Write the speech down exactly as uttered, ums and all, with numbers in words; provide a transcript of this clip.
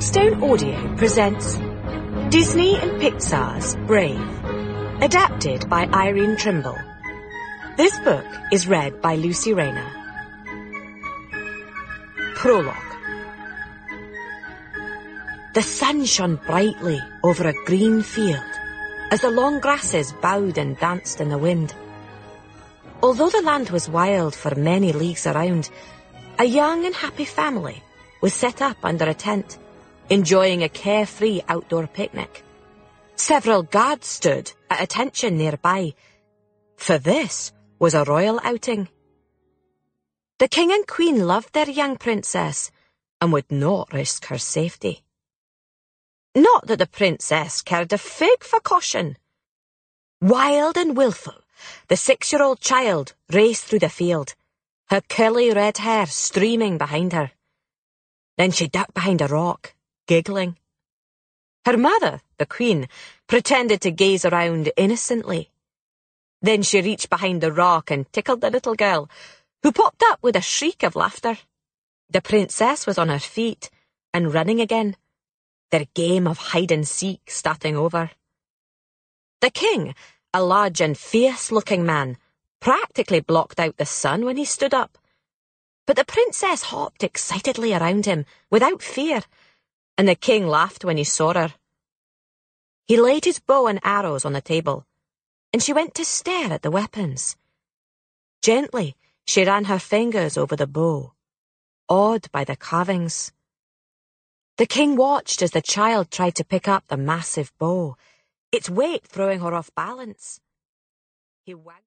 Blackstone Audio presents Disney and Pixar's Brave, adapted by Irene Trimble. This book is read by Lucy Rayner. Prologue. The sun shone brightly over a green field as the long grasses bowed and danced in the wind. Although the land was wild for many leagues around, a young and happy family was set up under a tent, enjoying a carefree outdoor picnic. Several guards stood at attention nearby, for this was a royal outing. The king and queen loved their young princess and would not risk her safety. Not that the princess cared a fig for caution. Wild and willful, the six-year-old child raced through the field, her curly red hair streaming behind her. Then she ducked behind a rock, giggling. Her mother, the queen, pretended to gaze around innocently. Then she reached behind the rock and tickled the little girl, who popped up with a shriek of laughter. The princess was on her feet and running again, their game of hide-and-seek starting over. The king, a large and fierce-looking man, practically blocked out the sun when he stood up. But the princess hopped excitedly around him without fear, and the king laughed when he saw her. He laid his bow and arrows on the table, and she went to stare at the weapons. Gently, she ran her fingers over the bow, awed by the carvings. The king watched as the child tried to pick up the massive bow, its weight throwing her off balance. He wagged